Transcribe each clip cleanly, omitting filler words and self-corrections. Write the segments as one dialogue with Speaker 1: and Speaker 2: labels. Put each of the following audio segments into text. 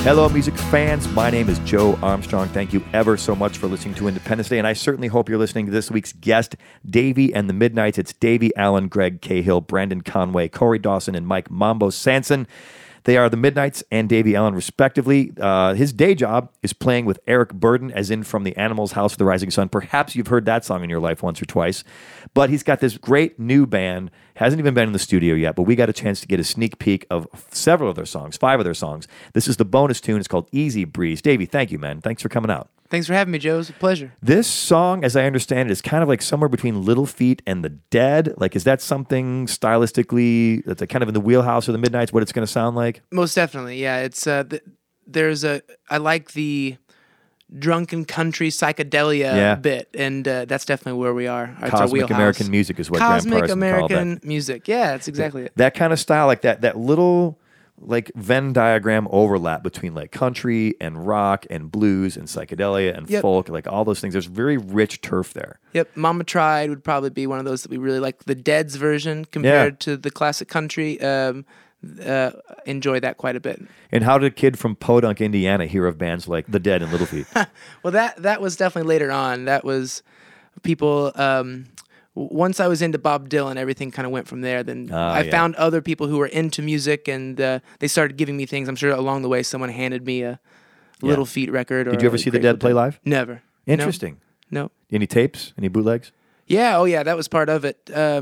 Speaker 1: Hello, music fans. My name is Joe Armstrong. Thank you ever so much for listening to Independence Day, and I certainly hope you're listening to this week's guest, Davey and the Midnights. It's Davey Allen, Greg Cahill, Brandon Conway, Corey Dawson, and Mike Mambo Sanson. They are the Midnights and Davey Allen, respectively. His day job is playing with Eric Burdon, as in from the Animals' House of the Rising Sun. Perhaps you've heard that song in your life once or twice. But he's got this great new band. Hasn't even been in the studio yet, but we got a chance to get a sneak peek of several of their songs, 5 of their songs. This is the bonus tune. It's called Easy Breeze. Davey, thank you, man. Thanks for coming out.
Speaker 2: Thanks for having me, Joe. It's a pleasure.
Speaker 1: This song, as I understand it, is kind of like somewhere between Little Feat and The Dead. Like, is that something stylistically that's kind of in the wheelhouse of the Midnights, what it's going to sound like?
Speaker 2: Most definitely, yeah. It's I like the drunken country psychedelia bit, and that's definitely where we are. It's our
Speaker 1: Cosmic
Speaker 2: wheelhouse.
Speaker 1: American music is what Graham
Speaker 2: Cosmic
Speaker 1: Parsons called
Speaker 2: American
Speaker 1: that.
Speaker 2: music. Yeah, that's exactly it.
Speaker 1: That kind of style, like that little like Venn diagram overlap between like country and rock and blues and psychedelia and folk, like all those things. There's very rich turf there.
Speaker 2: Yep, Mama Tried would probably be one of those that we really like. The Dead's version compared to the classic country. Enjoy that quite a bit.
Speaker 1: And how did a kid from Podunk, Indiana, hear of bands like The Dead and Little Feat?
Speaker 2: Well, that was definitely later on. That was people. Once I was into Bob Dylan, everything kind of went from there. Then I found other people who were into music, and they started giving me things. I'm sure along the way, someone handed me a Little Feat record.
Speaker 1: Did you ever see The Dead play live?
Speaker 2: Never.
Speaker 1: Interesting.
Speaker 2: No.
Speaker 1: Any tapes? Any bootlegs?
Speaker 2: Yeah. Oh, yeah. That was part of it.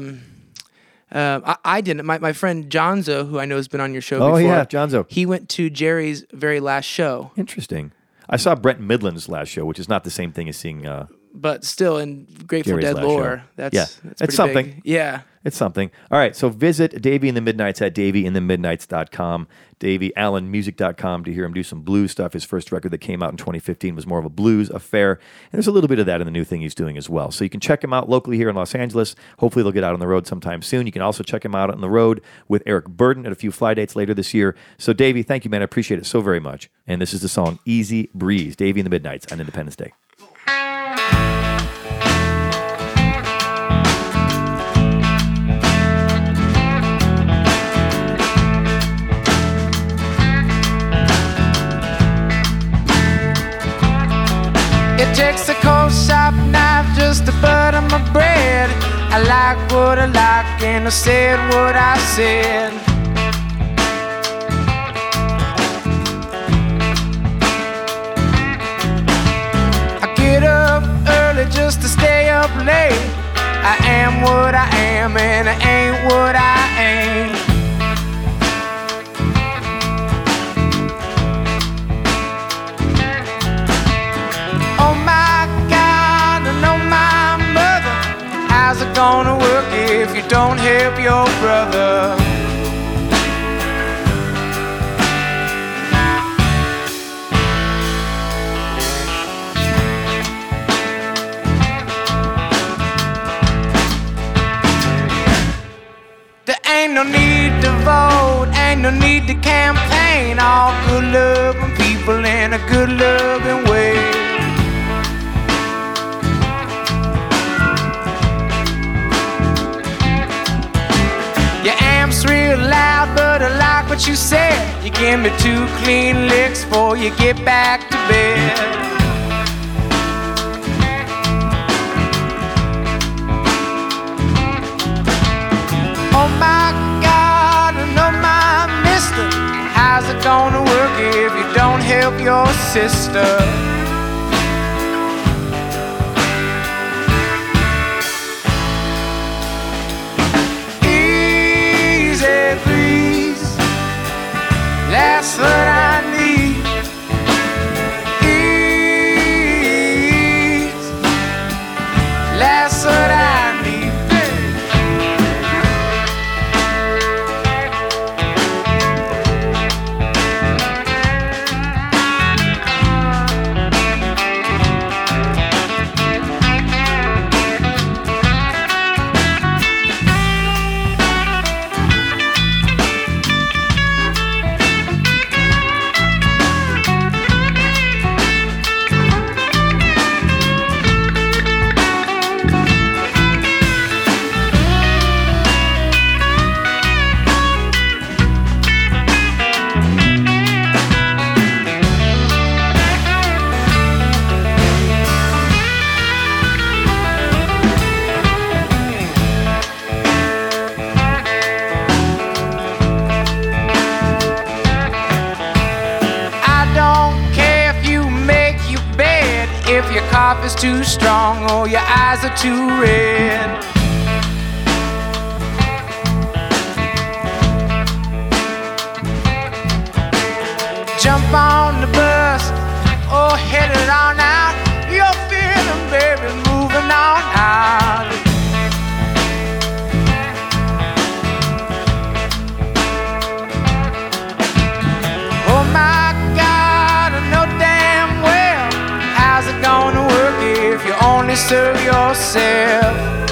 Speaker 2: I didn't. My friend Jonzo, who I know has been on your show before.
Speaker 1: Oh, yeah, Jonzo.
Speaker 2: He went to Jerry's very last show.
Speaker 1: Interesting. I saw Brent Midland's last show, which is not the same thing as seeing...
Speaker 2: but still, in Grateful
Speaker 1: Jerry's
Speaker 2: Dead
Speaker 1: last
Speaker 2: lore,
Speaker 1: show.
Speaker 2: that's
Speaker 1: it's something.
Speaker 2: Big. Yeah.
Speaker 1: It's something. All right, so visit Davey and the Midnights at daveyandthemidnights.com, daveyallenmusic.com to hear him do some blues stuff. His first record that came out in 2015 was more of a blues affair, and there's a little bit of that in the new thing he's doing as well. So you can check him out locally here in Los Angeles. Hopefully they'll get out on the road sometime soon. You can also check him out on the road with Eric Burdon at a few fly dates later this year. So Davey, thank you, man. I appreciate it so very much. And this is the song Easy Breeze, Davey and the Midnights on Independence Day.
Speaker 2: It takes a cold, sharp knife just to butter my bread. I like what I like and I said what I said. I get up early just to stay up late. I am what I am and I ain't what I ain't. How's it gonna work if you don't help your brother? There ain't no need to vote, ain't no need to campaign. All good-loving people in a good-loving way. Real loud, but I like what you said. You give me 2 clean licks before you get back to bed. Oh my God, oh my mister, how's it gonna work if you don't help your sister? That's what I need. Ease. That's what I need. cough is too strong or your eyes are too red. Jump on the bus, oh, headed on out. You're feeling, baby, moving on out. Oh my God, I know damn well how's it gonna work if you only serve yourself.